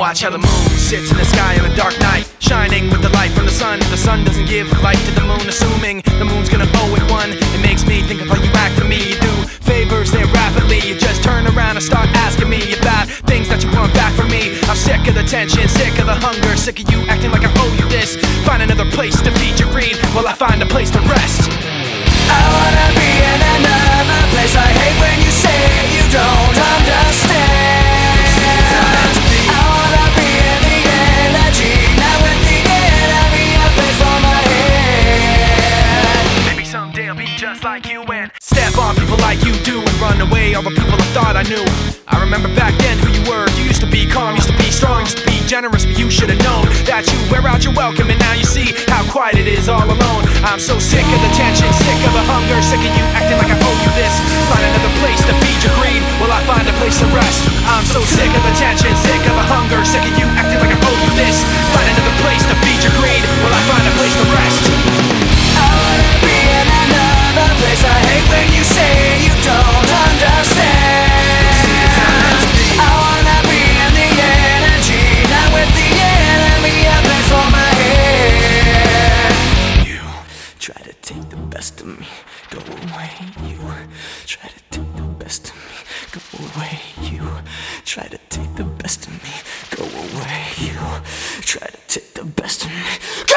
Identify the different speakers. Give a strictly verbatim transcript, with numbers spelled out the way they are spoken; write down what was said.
Speaker 1: watch how the moon sits in the sky on a dark night, shining with the light from the sun. The sun doesn't give light to the moon, assuming the moon's gonna owe it one. It makes me think of how you act to me. You do favors there rapidly, you just turn around and start asking me about things that you want back from me. I'm sick of the tension, sick of the hunger, sick of you acting like I owe you this. Find another place to feed your greed while I find a place to rest.
Speaker 2: I wanna be in another place. I hate when you say you don't understand. I wanna be in the energy, not with the enemy, a place for my head.
Speaker 1: Maybe someday I'll be just like you and step on people like you do and run away all the people I thought I knew. I remember back then who you were. You used to be calm, used to be strong, used to be generous, but you should have known that you wear out your welcome, and now you see how quiet it is all alone. I'm so sick of the tension, sick of the hunger, sick of you acting like I owe you this. Find another place to feed your greed while I find a place to rest. I'm so sick of the tension, sick of the hunger, sick of you acting like I owe you this. Find another place to feed your greed while I find a place to rest.
Speaker 2: I wanna be in another place. I hate when you say you don't understand. I wanna be in the energy, not with the enemy, a place for my head. You try to take the best of me, go away. You try to take the best of me, go away. You try to take the best of me, go away. You try to take the best of me.